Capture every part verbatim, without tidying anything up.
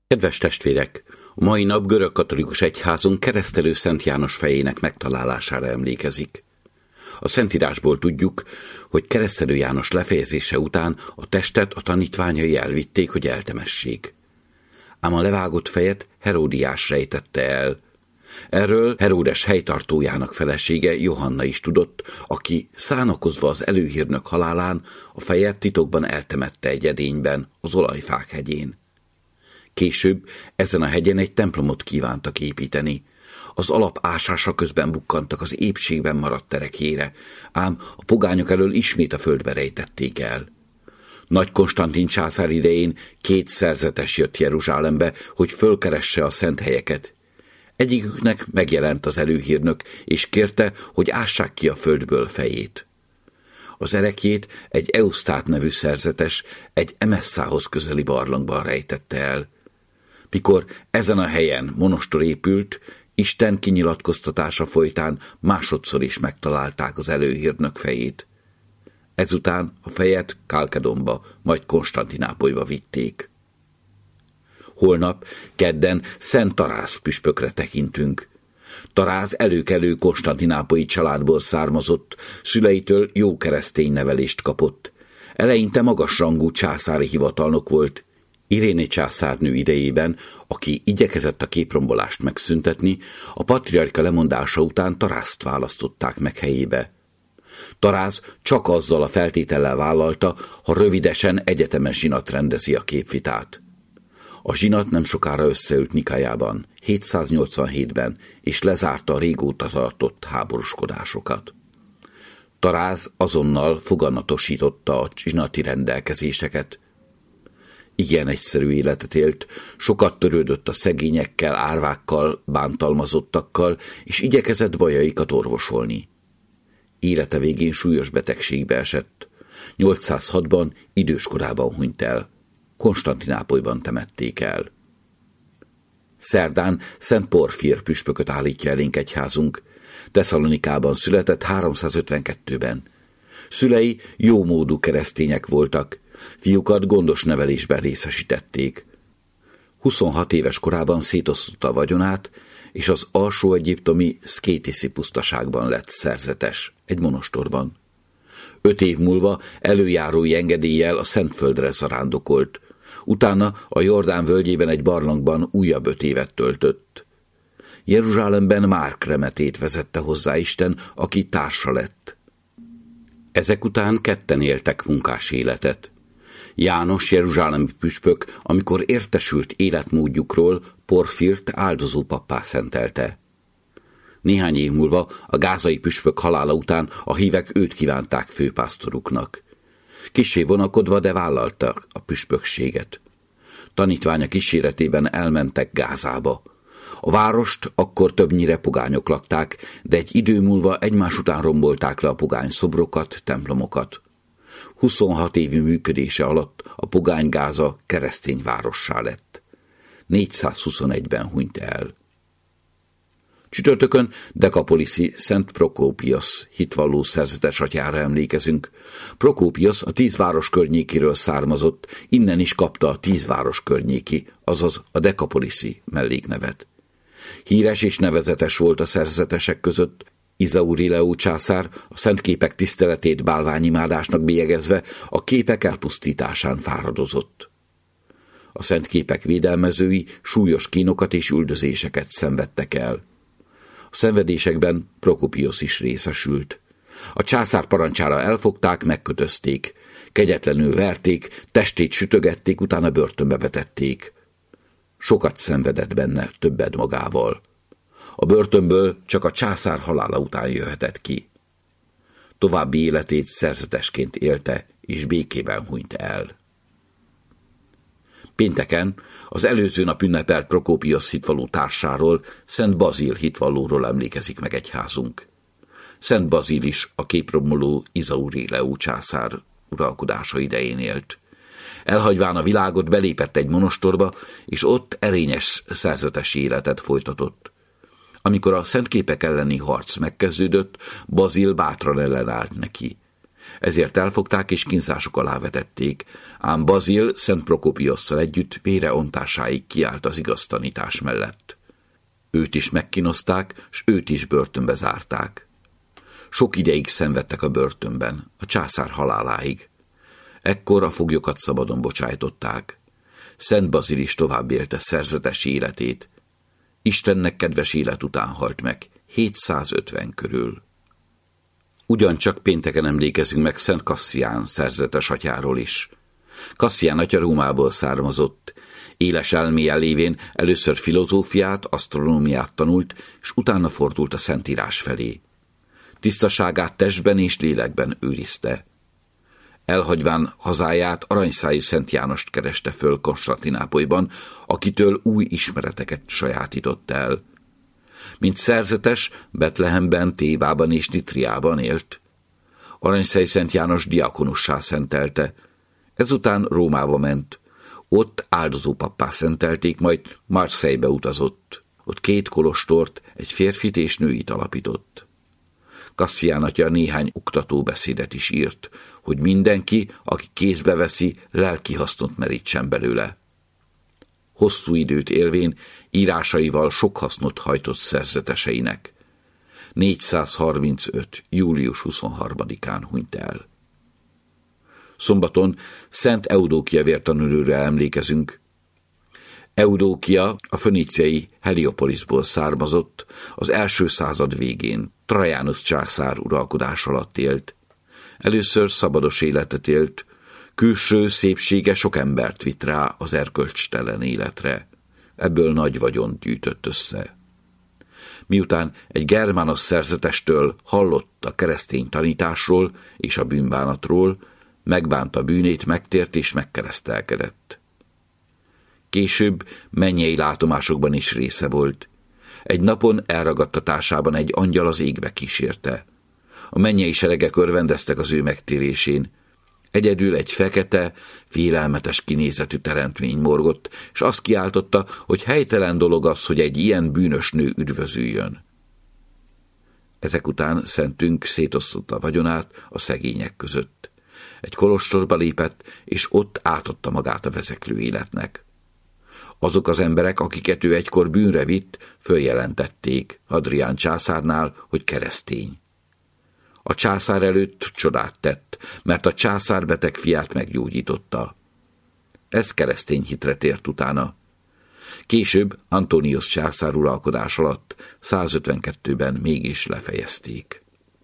Kedves testvérek! A mai nap görögkatolikus egyházunk Keresztelő Szent János fejének megtalálására emlékezik. A Szentírásból tudjuk, hogy Keresztelő János lefejezése után a testet a tanítványai elvitték, hogy eltemessék. Ám a levágott fejet Heródiás rejtette el. Erről Heródes helytartójának felesége Johanna is tudott, aki szánakozva az előhírnök halálán a fejet titokban eltemette egy edényben, az Olajfák hegyén. Később ezen a hegyen egy templomot kívántak építeni. Az alap ásása közben bukkantak az épségben maradt terekjére, ám a pogányok elől ismét a földbe rejtették el. Nagy Konstantin császár idején két szerzetes jött Jeruzsálembe, hogy fölkeresse a szent helyeket. Egyiküknek megjelent az előhírnök, és kérte, hogy ássák ki a földből fejét. Az erekjét egy Eusztát nevű szerzetes egy Emesszához közeli barlangban rejtette el. Mikor ezen a helyen monostor épült, Isten kinyilatkoztatása folytán másodszor is megtalálták az előhírnök fejét. Ezután a fejet Kálkedonba, majd Konstantinápolyba vitték. Holnap, kedden Szent Tarász püspökre tekintünk. Tarász előkelő konstantinápolyi családból származott, szüleitől jó keresztény nevelést kapott. Eleinte magasrangú császári hivatalnok volt. Iréné császárnő idejében, aki igyekezett a képrombolást megszüntetni, a patriarka lemondása után Tarászt választották meg helyébe. Tarász csak azzal a feltétellel vállalta, ha rövidesen egyetemes zsinat rendezi a képvitát. A zsinat nem sokára összeült Nikaiában, hétszáznyolcvanhétben, és lezárta a régóta tartott háborúskodásokat. Tarász azonnal foganatosította a zsinati rendelkezéseket. Igen egyszerű életet élt, sokat törődött a szegényekkel, árvákkal, bántalmazottakkal, és igyekezett bajaikat orvosolni. Élete végén súlyos betegségbe esett. nyolcszázhatban időskorában hunyt el. Konstantinápolyban temették el. Szerdán Szent Porfír püspököt állítja elénk egyházunk. Tesszalonikában született háromszázötvenkettőben. Szülei jómódú keresztények voltak, fiúkat gondos nevelésben részesítették. huszonhat éves korában szétosztotta a vagyonát, és az alsó egyiptomi Szkétiszi pusztaságban lett szerzetes, egy monostorban. Öt év múlva előjárói engedéllyel a Szentföldre zarándokolt, utána a Jordán völgyében egy barlangban újabb öt évet töltött. Jeruzsálemben Márk remetét vezette hozzá Isten, aki társa lett. Ezek után ketten éltek munkás életet. János jeruzsálemi püspök, amikor értesült életmódjukról, Porfírt áldozópappá szentelte. Néhány év múlva a gázai püspök halála után a hívek őt kívánták főpásztoruknak. Kissé vonakodva, de vállalta a püspökséget. Tanítványa kíséretében elmentek Gázába. A várost akkor többnyire pogányok lakták, de egy idő múlva egymás után rombolták le a pogány szobrokat, templomokat. huszonhat évi működése alatt a pogány Gáza keresztény várossá lett. négyszázhuszonegyben hunyt el. Csütörtökön Dekapoliszi Szent Prokópiosz hitvalló szerzetes atyára emlékezünk. Prokópiosz a tíz város környékéről származott, innen is kapta a tíz város környéki, azaz a Dekapoliszi melléknevet. Híres és nevezetes volt a szerzetesek között. Izaurileu császár a szent képek tiszteletét bálványimádásnak bélyegezve a képek elpusztításán fáradozott. A szent képek védelmezői súlyos kínokat és üldözéseket szenvedtek el. A szenvedésekben Prokópiosz is részesült. A császár parancsára elfogták, megkötözték, kegyetlenül verték, testét sütögették, utána börtönbe vetették. Sokat szenvedett benne, többet magával. A börtönből csak a császár halála után jöhetett ki. További életét szerzetesként élte, és békében hunyt el. Pénteken az előző nap ünnepelt Prokópiosz hitvalló társáról, Szent Bazil hitvallóról emlékezik meg egyházunk. Szent Bazil is a képromboló Izaurileu császár uralkodása idején élt. Elhagyván a világot belépett egy monostorba, és ott erényes szerzetesi életet folytatott. Amikor a szentképek elleni harc megkezdődött, Bazil bátran ellenállt neki. Ezért elfogták és kínzások alá vetették, ám Bazil Szent Prokópiosszal együtt véreontásáig kiállt az igaz tanítás mellett. Őt is megkínozták, s őt is börtönbe zárták. Sok ideig szenvedtek a börtönben, a császár haláláig. Ekkor a foglyokat szabadon bocsájtották. Szent Bazil is tovább élte szerzetes életét. Istennek kedves élet után halt meg, hétszázötven körül. Ugyancsak pénteken emlékezünk meg Szent Kasszián szerzetes atyáról is. Kasszián atya Rómából származott, éles elméje lévén először filozófiát, asztronómiát tanult, és utána fordult a Szentírás felé. Tisztaságát testben és lélekben őrizte. Elhagyván hazáját aranyszájú Szent Jánost kereste föl Konstantinápolyban, akitől új ismereteket sajátított el. Mint szerzetes, Betlehemben, Tébában és Nitriában élt. Aranyszájú Szent János diakonussá szentelte, ezután Rómába ment. Ott áldozópappá szentelték, majd Marseille-be utazott. Ott két kolostort, egy férfit és nőit alapított. Kasszián atya néhány oktatóbeszédet is írt, hogy mindenki, aki kézbe veszi, lelki hasznot merítsen belőle. Hosszú időt élvén írásaival sok hasznot hajtott szerzeteseinek. négyszázharmincöt. július huszonharmadikán hunyt el. Szombaton Szent Eudókia vértanúrőre emlékezünk. Eudókia a föníciai Heliopolisból származott, az első század végén Trajanus császár uralkodás alatt élt. Először szabados életet élt, külső szépsége sok embert vitt rá az erkölcstelen életre. Ebből nagy vagyont gyűjtött össze. Miután egy germános szerzetestől hallott a keresztény tanításról és a bűnbánatról, megbánta bűnét, megtért és megkeresztelkedett. Később mennyei látomásokban is része volt. Egy napon elragadtatásában egy angyal az égbe kísérte. A mennyei seregek örvendeztek az ő megtérésén. Egyedül egy fekete, félelmetes kinézetű teremtmény morgott, és azt kiáltotta, hogy helytelen dolog az, hogy egy ilyen bűnös nő üdvözüljön. Ezek után szentünk szétosztotta a vagyonát a szegények között. Egy kolostorba lépett, és ott átadta magát a vezeklő életnek. Azok az emberek, akiket ő egykor bűnre vitt, följelentették Hadrián császárnál, hogy keresztény. A császár előtt csodát tett, mert a császár beteg fiát meggyógyította. Ez keresztény hitre tért utána. Később Antonius császár uralkodás alatt százötvenkettőben mégis lefejezték.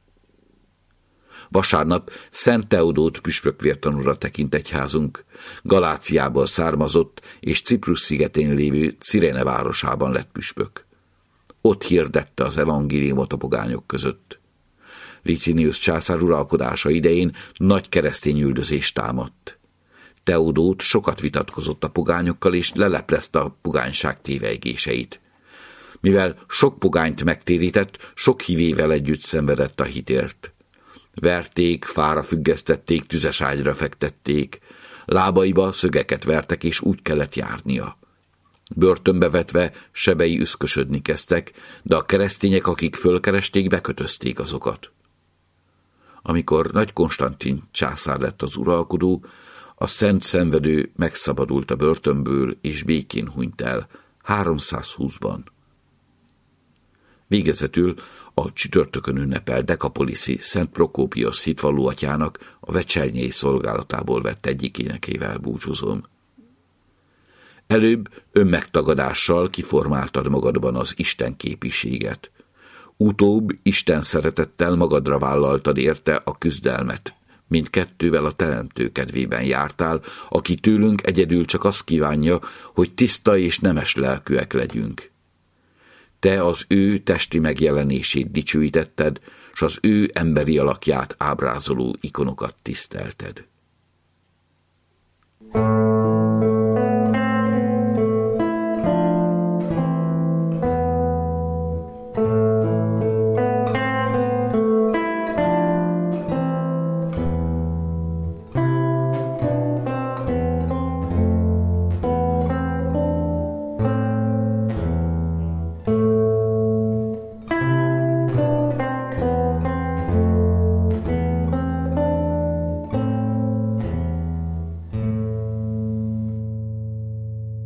Vasárnap Szent Teodót püspök vértanúra tekint egyházunk. Galáciából származott, és Ciprus szigetén lévő Cirene városában lett püspök. Ott hirdette az evangéliumot a pogányok között. Licinius császár uralkodása idején nagy keresztény üldözés támadt. Teodót sokat vitatkozott a pogányokkal, és leleplezte a pogányság tévejgéseit. Mivel sok pogányt megtérített, sok hívével együtt szenvedett a hitért. Verték, fára függesztették, tüzes ágyra fektették, lábaiba szögeket vertek, és úgy kellett járnia. Börtönbe vetve sebei üszkösödni kezdtek, de a keresztények, akik fölkeresték, bekötözték azokat. Amikor Nagy Konstantin császár lett az uralkodó, a szent szenvedő megszabadult a börtönből, és békén hunyt el, háromszázhúszban. Végezetül a csütörtökön ünnepel Dekapoliszi Szent Prokópiosz hitvalló atyának a vecsernyei szolgálatából vett egyik énekével búcsúzom. Előbb önmegtagadással kiformáltad magadban az Isten képiséget. Utóbb Isten szeretettel magadra vállaltad érte a küzdelmet. Mindkettővel a Teremtő kedvében jártál, aki tőlünk egyedül csak azt kívánja, hogy tiszta és nemes lelkűek legyünk. Te az ő testi megjelenését dicsőítetted, s az ő emberi alakját ábrázoló ikonokat tisztelted.